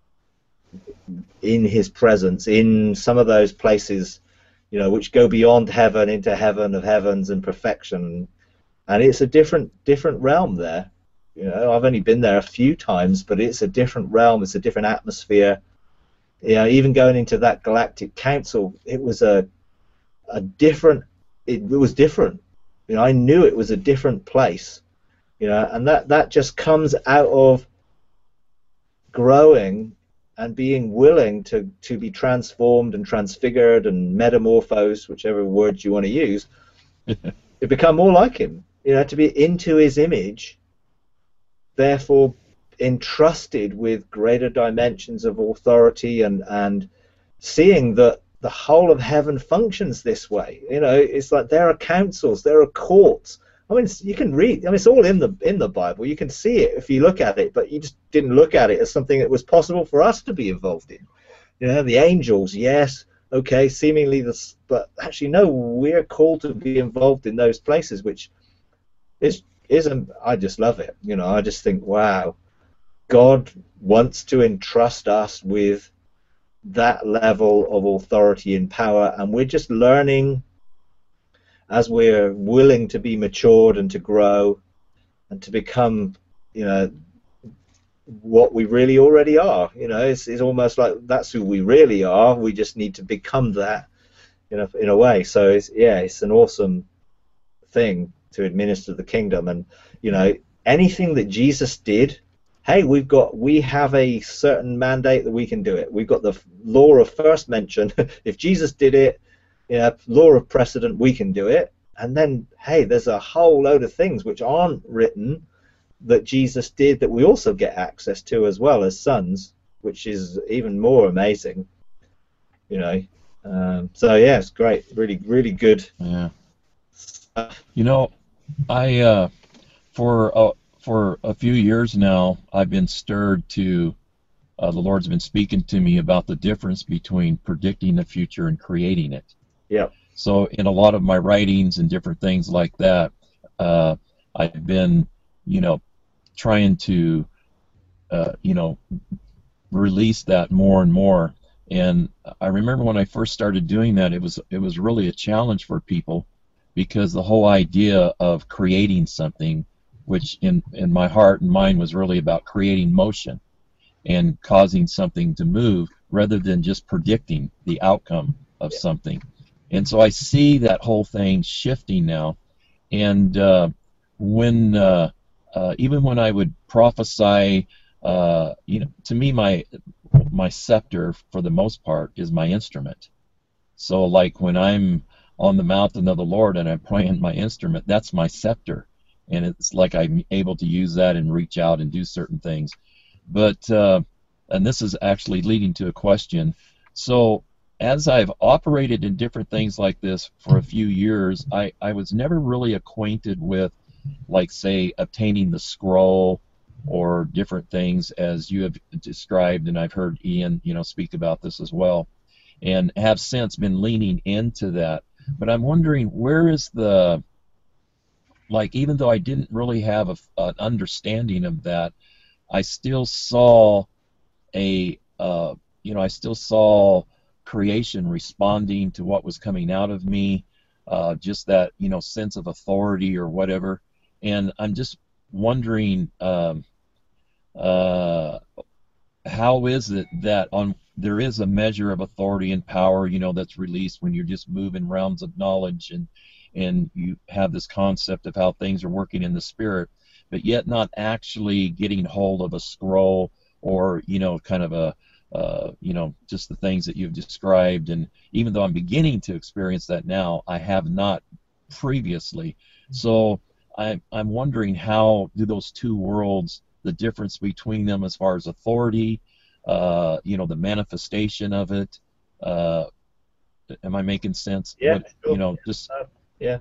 A: in his presence in some of those places, you know, which go beyond heaven into heaven of heavens and perfection. And it's a different different realm there. You know, I've only been there a few times, but it's a different realm. It's a different atmosphere. You know, even going into that galactic council, it was a a different. It, it was different. You know, I knew it was a different place. You know, and that that just comes out of growing and being willing to to be transformed and transfigured and metamorphosed, whichever word you want to use, to become more like him. You know, to be into his image, therefore entrusted with greater dimensions of authority, and and seeing that the whole of heaven functions this way. You know, it's like there are councils, there are courts. I mean, you can read. I mean, it's all in the in the Bible. You can see it if you look at it, but you just didn't look at it as something that was possible for us to be involved in. You know, the angels, yes, okay, seemingly this, but actually no, we're called to be involved in those places, which is isn't. I just love it. You know, I just think, wow, God wants to entrust us with that level of authority and power, and we're just learning as we're willing to be matured and to grow and to become, you know, what we really already are. You know, it's, it's almost like that's who we really are. We just need to become that, you know, in a way. So it's, yeah, it's an awesome thing to administer the kingdom. And, you know, anything that Jesus did, hey, we've got, we have a certain mandate that we can do it. We've got the law of first mention. If Jesus did it, you know, law of precedent, we can do it. And then, hey, there's a whole load of things which aren't written that Jesus did that we also get access to as well as sons, which is even more amazing. You know, um, so yeah, it's great, really, really good.
B: Yeah. Stuff. You know, I uh, for uh, for a few years now, I've been stirred to uh, the Lord's been speaking to me about the difference between predicting the future and creating it.
A: Yeah.
B: So in a lot of my writings and different things like that, uh, I've been, you know, trying to, uh, you know, release that more and more. And I remember when I first started doing that, it was it was really a challenge for people, because the whole idea of creating something, which in in my heart and mind was really about creating motion and causing something to move, rather than just predicting the outcome of something. And so I see that whole thing shifting now. And uh, when uh, uh, even when I would prophesy, uh, you know, to me my my scepter, for the most part, is my instrument. So like when I'm on the mountain of the Lord and I'm playing my instrument, that's my scepter, and it's like I'm able to use that and reach out and do certain things. But uh, and this is actually leading to a question. So as I've operated in different things like this for a few years, I, I was never really acquainted with, like, say, obtaining the scroll or different things as you have described, and I've heard Ian, you know, speak about this as well, and have since been leaning into that. But I'm wondering, where is the, like, even though I didn't really have a, an understanding of that, I still saw a, uh, you know, I still saw creation responding to what was coming out of me, uh, just that, you know, sense of authority or whatever. And I'm just wondering, um, uh, how is it that on there is a measure of authority and power, you know, that's released when you're just moving realms of knowledge, and and you have this concept of how things are working in the spirit, but yet not actually getting hold of a scroll or, you know, kind of a Uh, you know, just the things that you've described. And even though I'm beginning to experience that now, I have not previously. So I, I'm wondering, how do those two worlds, the difference between them as far as authority, uh, you know, the manifestation of it, uh, am I making sense?
A: Yeah,
B: What,
A: sure.
B: you know, just
A: Uh, yeah.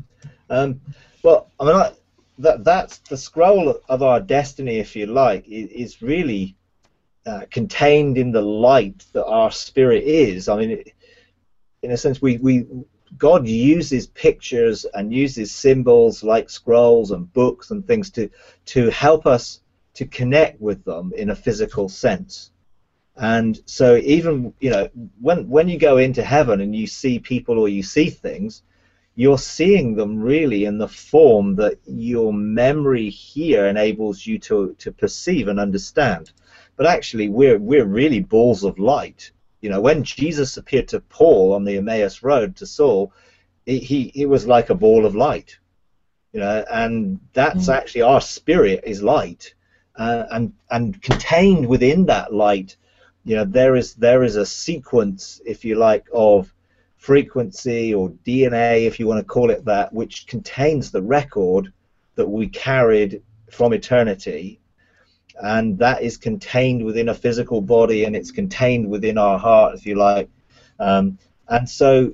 A: Um, well, I mean, I, that that's the scroll of our destiny, if you like, is, is really Uh, contained in the light that our spirit is. I mean, it, in a sense, we, we God uses pictures and uses symbols like scrolls and books and things to to help us to connect with them in a physical sense. And so even, you know, when when you go into heaven and you see people or you see things, you're seeing them really in the form that your memory here enables you to to perceive and understand. But actually, we're we're really balls of light. You know, when Jesus appeared to Paul on the Emmaus Road to Saul, he he, he was like a ball of light. You know, and that's
B: Mm.
A: actually our spirit is light, uh, and and contained within that light, you know, there is there is a sequence, if you like, of frequency or D N A, if you want to call it that, which contains the record that we carried from eternity. And that is contained within a physical body, and it's contained within our heart, if you like. Um, and so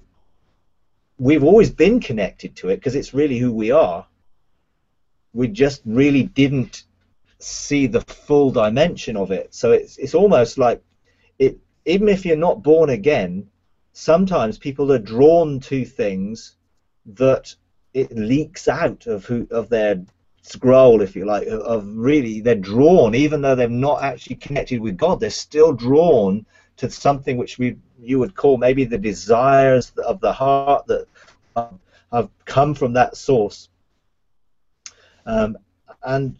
A: we've always been connected to it, because it's really who we are. We just really didn't see the full dimension of it. So it's it's almost like it. Even if you're not born again, sometimes people are drawn to things that it leaks out of who of their scroll, if you like, of really they're drawn, even though they're not actually connected with God, they're still drawn to something which we you would call maybe the desires of the heart that have come from that source. Um, and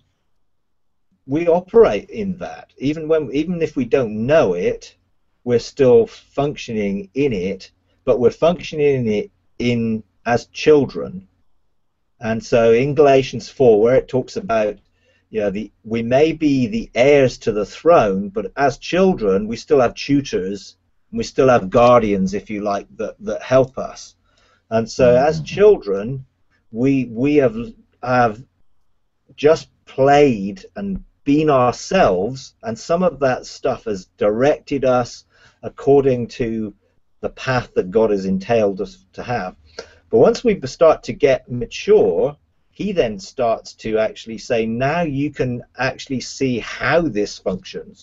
A: we operate in that, even when even if we don't know it, we're still functioning in it, but we're functioning in it in as children. And so in Galatians four, where it talks about, you know, the we may be the heirs to the throne, but as children we still have tutors, and we still have guardians, if you like, that that help us. And so
B: Mm-hmm.
A: as children, we we have have just played and been ourselves, and some of that stuff has directed us according to the path that God has entailed us to have. But once we start to get mature, he then starts to actually say, now you can actually see how this functions.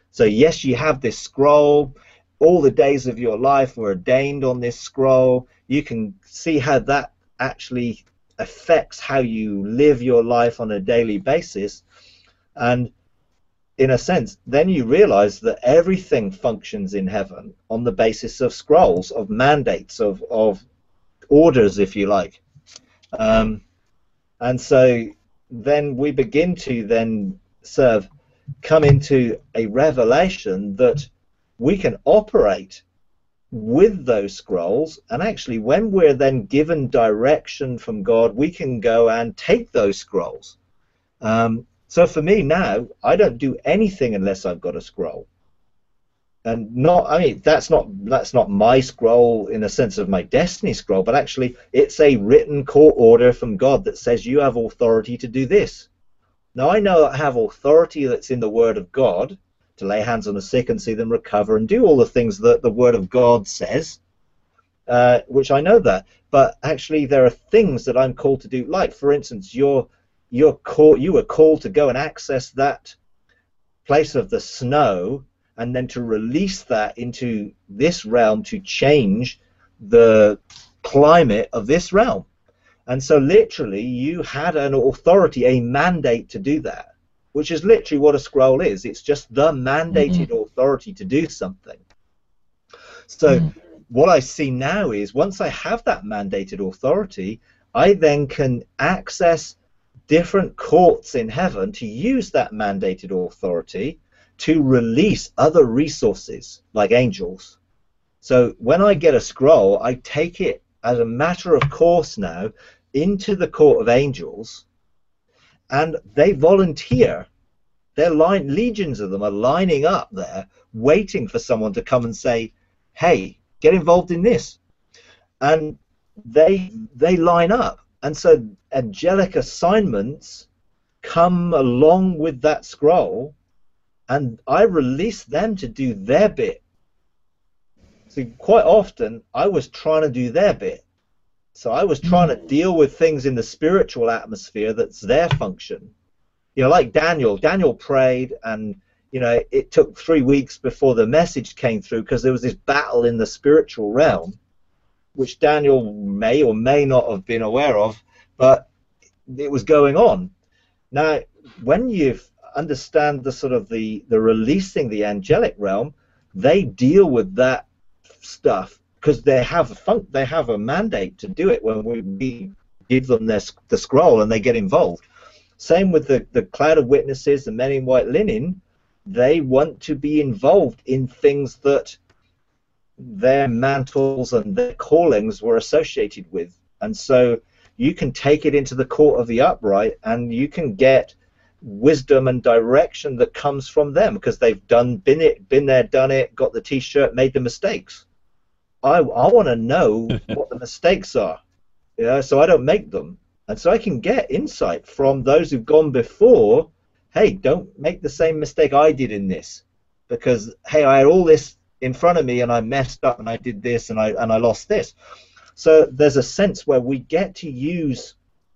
A: So yes, you have this scroll. All the days of your life were ordained on this scroll. You can see how that actually affects how you live your life on a daily basis. And in a sense, then you realize that everything functions in heaven on the basis of scrolls, of mandates, of, of orders, if you like. Um, and so then we begin to then serve, come into a revelation that we can operate with those scrolls, and actually when we're then given direction from God, we can go and take those scrolls. Um, so for me now, I don't do anything unless I've got a scroll. And not, I mean, that's not that's not my scroll in the sense of my destiny scroll, but actually it's a written court order from God that says you have authority to do this. Now I know I have authority that's in the Word of God, to lay hands on the sick and see them recover and do all the things that the Word of God says, uh, which I know that. But actually there are things that I'm called to do, like, for instance, you're, you're called, you were called to go and access that place of the snow and then to release that into this realm to change the climate of this realm. And so literally you had an authority, a mandate to do that, which is literally what a scroll is. It's just the mandated mm-hmm. authority to do something. So mm. what I see now is once I have that mandated authority, I then can access different courts in heaven to use that mandated authority to release other resources like angels. So when I get a scroll, I take it as a matter of course now into the court of angels, and they volunteer. They're line, legions of them are lining up there, waiting for someone to come and say, hey, get involved in this. And they they line up. And so angelic assignments come along with that scroll, and I release them to do their bit. See, quite often, I was trying to do their bit. So I was trying to deal with things in the spiritual atmosphere that's their function. You know, like Daniel. Daniel prayed, and, you know, it took three weeks before the message came through because there was this battle in the spiritual realm, which Daniel may or may not have been aware of, but it was going on. Now, when you understand the sort of the, the releasing the angelic realm, they deal with that stuff because they have a fun they have a mandate to do it when we, we give them their, the scroll and they get involved. Same with the, the cloud of witnesses, the men in white linen. They want to be involved in things that their mantles and their callings were associated with. And so you can take it into the court of the upright and you can get wisdom and direction that comes from them because they've done been it been there, done it, got the t-shirt, made the mistakes. I, I want to know what the mistakes are, you know, so I don't make them. And so I can get insight from those who've gone before. Hey, don't make the same mistake I did in this, because hey, I had all this in front of me and I messed up and I did this and I and I lost this. So there's a sense where we get to use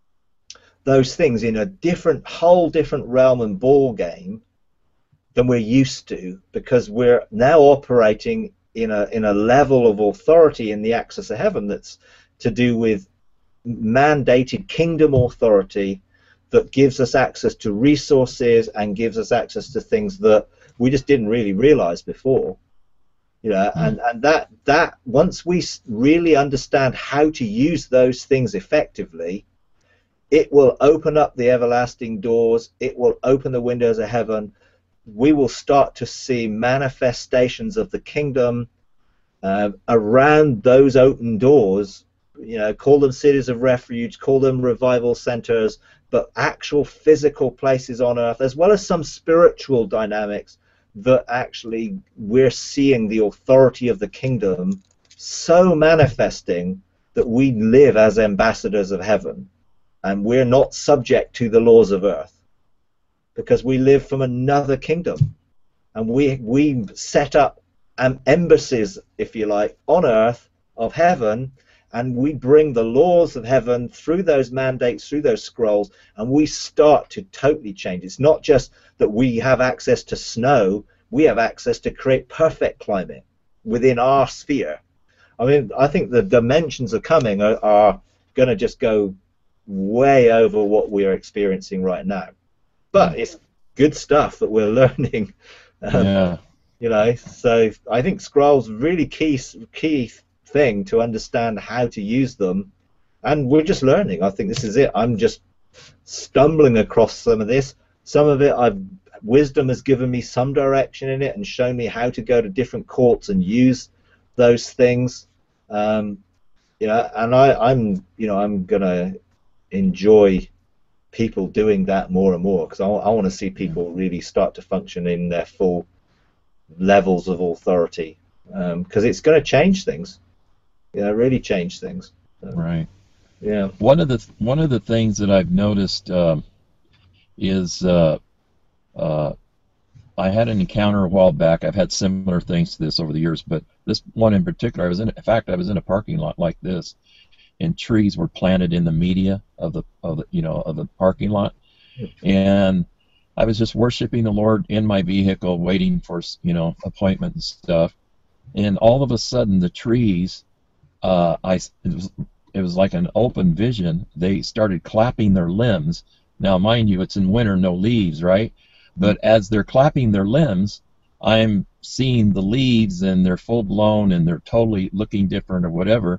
A: those things in a different, whole different realm and ball game than we're used to, because we're now operating in a in a level of authority in the access of heaven that's to do with mandated kingdom authority that gives us access to resources and gives us access to things that we just didn't really realize before. You know, mm. and and that that once we really understand how to use those things effectively, it will open up the everlasting doors. It will open the windows of heaven. We will start to see manifestations of the kingdom uh, around those open doors. You know, call them cities of refuge, call them revival centers, but actual physical places on earth, as well as some spiritual dynamics that actually we're seeing the authority of the kingdom so manifesting that we live as ambassadors of heaven, and we're not subject to the laws of earth, because we live from another kingdom, and we we set up um, embassies, if you like, on earth of heaven, and we bring the laws of heaven through those mandates, through those scrolls, and we start to totally change. It's not just that we have access to snow, we have access to create perfect climate within our sphere. I mean, I think the dimensions are coming are, are going to just go way over what we're experiencing right now. But it's good stuff that we're learning. Um,
B: Yeah.
A: You know, so I think scrolls really key key thing to understand how to use them, and we're just learning. I think this is it. I'm just stumbling across some of this. Some of it, I've wisdom has given me some direction in it and shown me how to go to different courts and use those things. Um, you know, and I, I'm, you know, I'm gonna enjoy people doing that more and more, because I, I want to see people really start to function in their full levels of authority, because um, it's going to change things. You know, really change things. So,
B: Right.
A: yeah.
B: One of the one of the things that I've noticed um, is uh, uh, I had an encounter a while back. I've had similar things to this over the years, but this one in particular, I was in. In fact, I was in a parking lot like this, and trees were planted in the media of the of the you know of the parking lot, and I was just worshiping the Lord in my vehicle, waiting for you know appointment and stuff, and all of a sudden the trees, uh, I it was it was like an open vision. They started clapping their limbs. Now, mind you, it's in winter, no leaves, right? But as they're clapping their limbs, I'm seeing the leaves, and they're full blown, and they're totally looking different or whatever.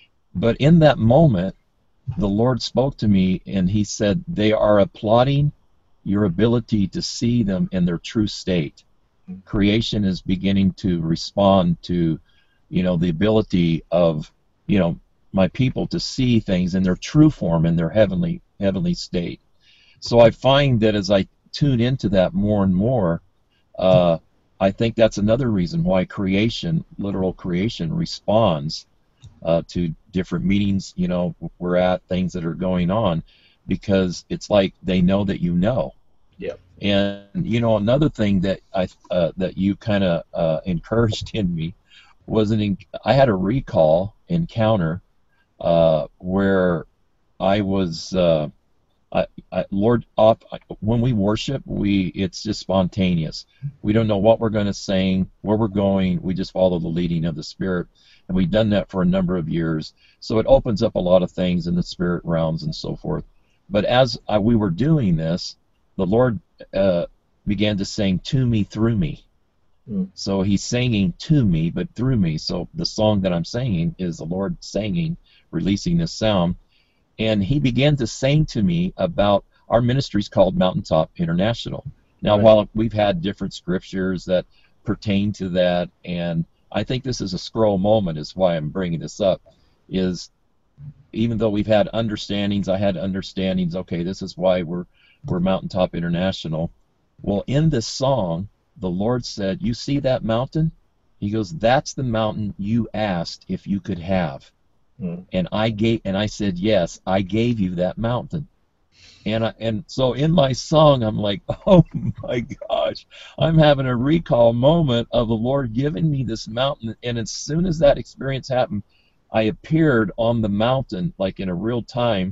B: But in that moment, the Lord spoke to me, and He said, "They are applauding your ability to see them in their true state." Creation is beginning to respond to, you know, the ability of, you know, my people to see things in their true form, in their heavenly heavenly state. So I find that as I tune into that more and more, uh, I think that's another reason why creation, literal creation, responds uh, to different meetings, you know, we're at, things that are going on, because it's like they know that you know.
A: Yeah.
B: And you know, another thing that I uh, that you kind of uh, encouraged in me was an en- I had a recall encounter uh, where I was uh, I, I, Lord, off, when we worship, we it's just spontaneous. We don't know what we're going to sing, where we're going. We just follow the leading of the Spirit, and we've done that for a number of years. So it opens up a lot of things in the spirit realms and so forth. But as I, we were doing this, the Lord uh, began to sing to me through me. Mm. So He's singing to me, but through me. So the song that I'm singing is the Lord singing, releasing this sound. And He began to sing to me about our ministries called Mountaintop International. Now, right. While we've had different scriptures that pertain to that, and I think this is a scroll moment, is why I'm bringing this up, is even though we've had understandings, I had understandings, okay, this is why we're, we're Mountaintop International. Well, in this song, the Lord said, you see that mountain? He goes, that's the mountain you asked if you could have. Mm. And I gave, and I said, yes, I gave you that mountain. And I, and so in my song, I'm like, oh my gosh, I'm having a recall moment of the Lord giving me this mountain. And as soon as that experience happened, I appeared on the mountain, like in a real time.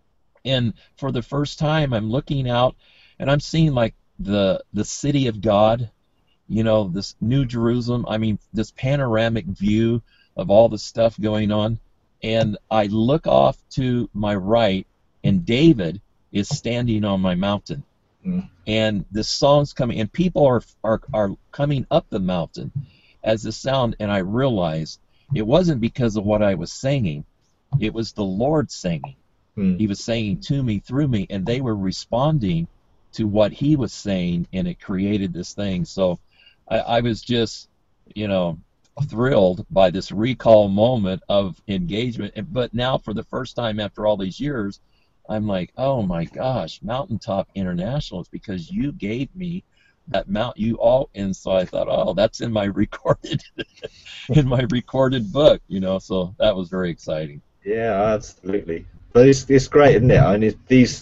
B: And for the first time, I'm looking out, and I'm seeing like the the city of God, you know, this New Jerusalem. I mean, this panoramic view of all the stuff going on. And I look off to my right, and David is standing on my mountain. Mm. And the song's coming, and people are, are are coming up the mountain as the sound, and I realized it wasn't because of what I was singing. It was the Lord singing. Mm. He was singing to me, through me, and they were responding to what He was saying, and it created this thing. So I, I was just, you know, thrilled by this recall moment of engagement. But now, for the first time after all these years, I'm like, oh my gosh, Mountaintop International is because you gave me that mount. You all, and so I thought, oh, that's in my recorded, in my recorded book, you know. So that was very exciting.
A: Yeah, absolutely. But it's it's great, isn't it? I mean, these,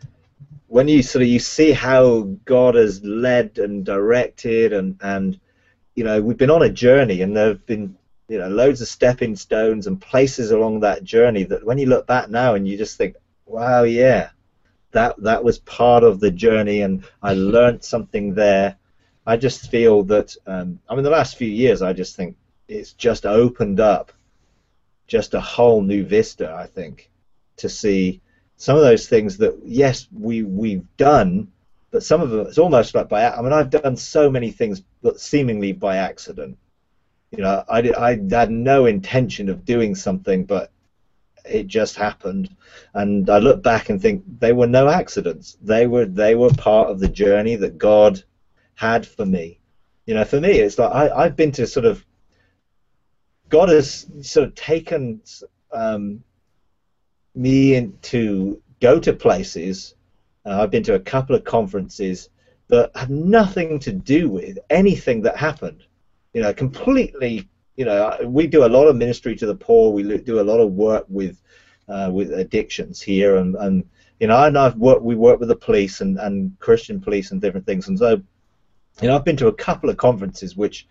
A: when you sort of you see how God has led and directed, and and you know, we've been on a journey, and there have been, you know, loads of stepping stones and places along that journey that when you look back now and you just think, wow, yeah, that that was part of the journey, and I learned something there. I just feel that, um, I mean, the last few years, I just think it's just opened up just a whole new vista, I think, to see some of those things that, yes, we, we've done, but some of them, it's almost like by, I mean, I've done so many things, but seemingly by accident. You know, I, I had no intention of doing something, but it just happened. And I look back and think they were no accidents. They were, they were part of the journey that God had for me. You know, for me, it's like I, I've been to sort of, God has sort of taken um, me in to go to places. Uh, I've been to a couple of conferences that have nothing to do with anything that happened. You know, completely. You know, we do a lot of ministry to the poor. We do a lot of work with uh, with addictions here, and, and you know, and I've worked. We work with the police and, and Christian police and different things. And so, you know, I've been to a couple of conferences which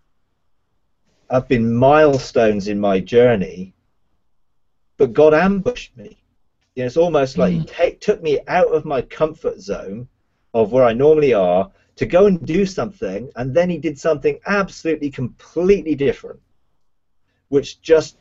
A: have been milestones in my journey, but God ambushed me. You know, it's almost like He take, took me out of my comfort zone of where I normally are to go and do something, and then He did something absolutely, completely different, which just,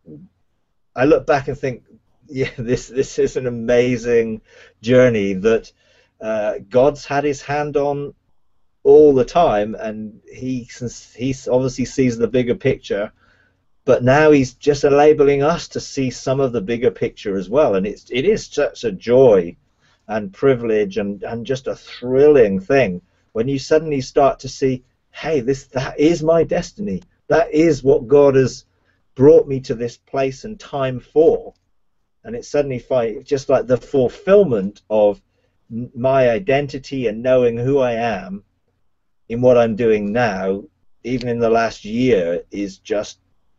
A: I look back and think, yeah, this this is an amazing journey that uh, God's had His hand on all the time, and he he obviously sees the bigger picture, but now He's just enabling us to see some of the bigger picture as well. And it's it is such a joy and privilege and and just a thrilling thing when you suddenly start to see, hey, this that is my destiny. That is what God has brought me to this place and time for. And it's suddenly find, just like the fulfillment of my identity and knowing who I am in what I'm doing now, even in the last year, is just,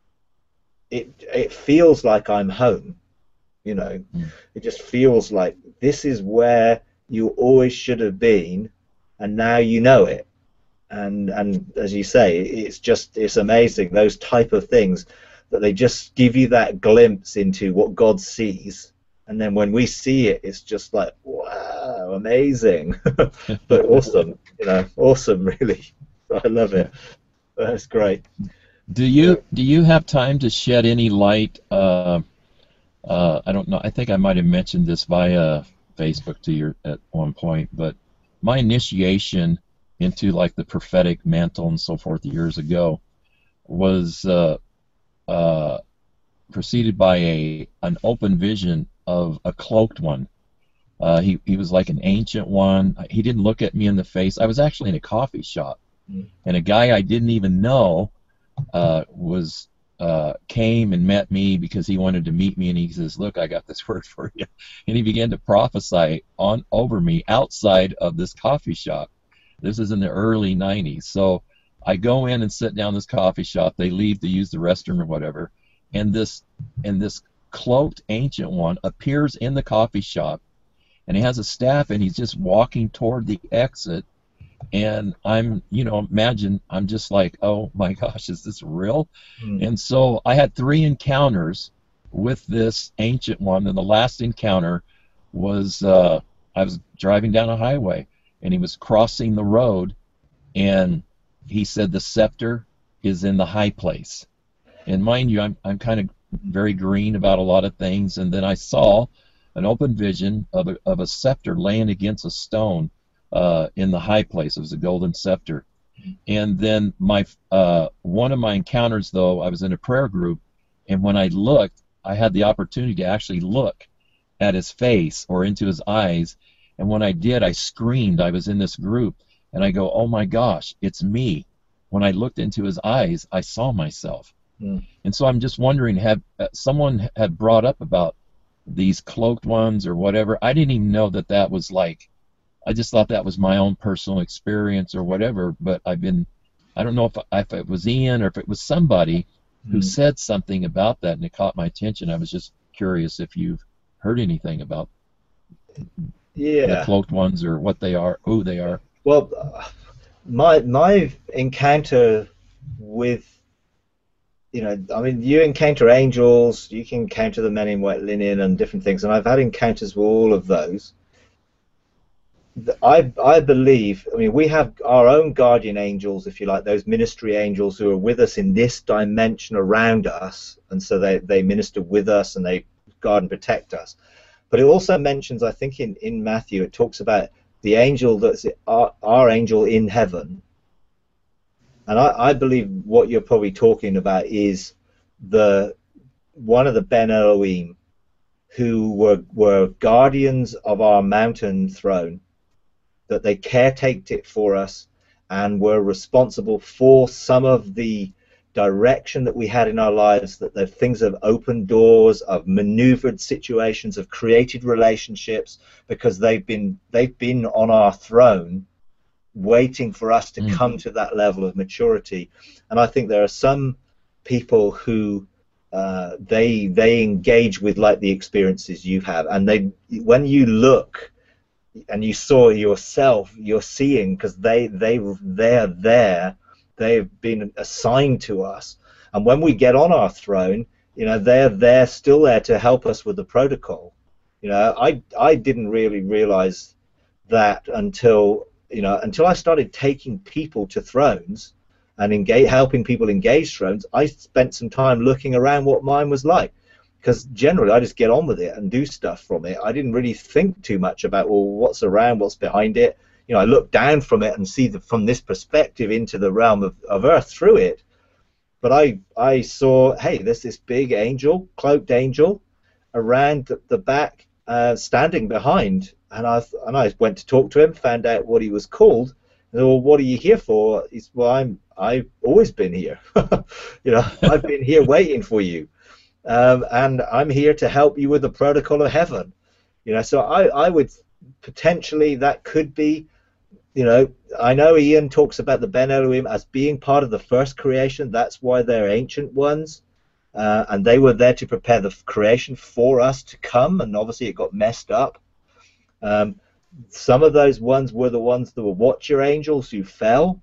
A: it it feels like I'm home. You know, mm. It just feels like this is where you always should have been, and now you know it. And and as you say, it's just, it's amazing, those type of things, that they just give you that glimpse into what God sees. And then when we see it, it's just like, wow, amazing. But awesome, you know, awesome, really. I love it. That's great.
B: Do you do you have time to shed any light? Uh, uh, I don't know. I think I might have mentioned this via Facebook to you at one point, but my initiation into like the prophetic mantle and so forth years ago was uh, uh, preceded by a an open vision of a cloaked one. Uh, he he was like an ancient one. He didn't look at me in the face. I was actually in a coffee shop, mm. and a guy I didn't even know uh, was uh, came and met me because he wanted to meet me, and he says, "Look, I got this word for you," and he began to prophesy on over me outside of this coffee shop. This is in the early nineties. So I go in and sit down in this coffee shop. They leave to use the restroom or whatever, and this and this cloaked ancient one appears in the coffee shop, and he has a staff, and he's just walking toward the exit. And I'm, you know, imagine I'm just like, oh my gosh, is this real? Mm. And so I had three encounters with this ancient one, and the last encounter was uh, I was driving down a highway, and he was crossing the road, and he said the scepter is in the high place. And mind you, I'm I'm kind of very green about a lot of things, and then I saw an open vision of a, of a scepter laying against a stone uh, in the high place. It was a golden scepter. And then my uh, one of my encounters, though, I was in a prayer group, and when I looked, I had the opportunity to actually look at his face or into his eyes, and when I did, I screamed. I was in this group, and I go, oh my gosh, it's me. When I looked into his eyes, I saw myself. Mm. And so I'm just wondering, have uh, someone had brought up about these cloaked ones or whatever? I didn't even know that that was like, I just thought that was my own personal experience or whatever, but I've been, I don't know if, if it was Ian or if it was somebody mm. who said something about that, and it caught my attention. I was just curious if you've heard anything about
A: yeah.
B: the cloaked ones or what they are, who they are.
A: Well, uh, my my encounter with, you know, I mean, you encounter angels, you can encounter the men in white linen and different things, and I've had encounters with all of those. I I believe. I mean, we have our own guardian angels, if you like, those ministry angels who are with us in this dimension around us, and so they they minister with us and they guard and protect us. But it also mentions, I think, in in Matthew, it talks about the angel that's our, our angel in heaven. And I, I believe what you're probably talking about is the one of the Ben Elohim, who were were guardians of our mountain throne, that they caretaked it for us and were responsible for some of the direction that we had in our lives, that the things have opened doors, of maneuvered situations, have created relationships, because they've been they've been on our throne waiting for us to mm. come to that level of maturity. And I think there are some people who uh, they they engage with like the experiences you have, and they when you look and you saw yourself, you're seeing, because they they they're there, they've been assigned to us, and when we get on our throne, you know, they're they're still there to help us with the protocol. You know, I I didn't really realize that until you know until I started taking people to thrones and engage, helping people engage thrones. I spent some time looking around what mine was like, because generally I just get on with it and do stuff from it. I didn't really think too much about, well, what's around, what's behind it. You know, I look down from it and see the, from this perspective into the realm of, of Earth through it. But I I saw, hey, there's this big angel, cloaked angel, around the, the back, uh, standing behind. And I and I went to talk to him, found out what he was called. And said, well, what are you here for? He's, well, I'm I've always been here. You know, I've been here waiting for you. Um, and I'm here to help you with the protocol of heaven. You know, so I, I would potentially, that could be, you know, I know Ian talks about the Ben Elohim as being part of the first creation. That's why they're ancient ones. Uh, and they were there to prepare the creation for us to come. And obviously it got messed up. Um, some of those ones were the ones that were watcher angels who fell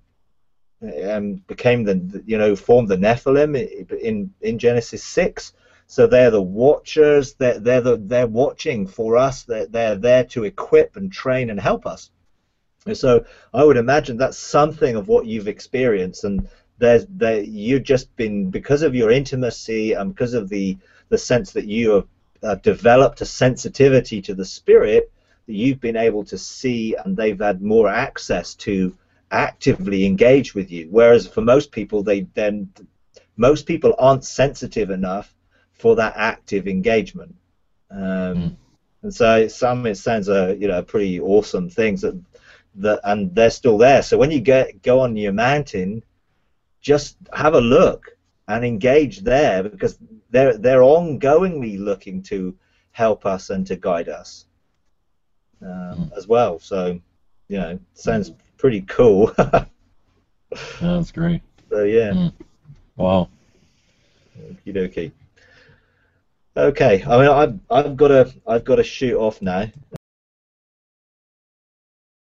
A: and became the, you know, formed the Nephilim in, in Genesis six. So they're the watchers. They're they're the, they're watching for us. They're they're there to equip and train and help us. And so I would imagine that's something of what you've experienced, and there's there you've just been, because of your intimacy and because of the the sense that you have uh, developed a sensitivity to the spirit, that you've been able to see, and they've had more access to actively engage with you. Whereas for most people, they then most people aren't sensitive enough for that active engagement, um, mm. and so some it sounds a you know pretty awesome things that that and they're still there. So when you get go on your mountain, just have a look and engage there, because they're they're ongoingly looking to help us and to guide us um, mm. as well. So you know, sounds mm. pretty cool.
B: That's great.
A: So yeah.
B: Mm. Wow.
A: Okie dokie. Okay, I mean, I've I've got to I've got to shoot off now.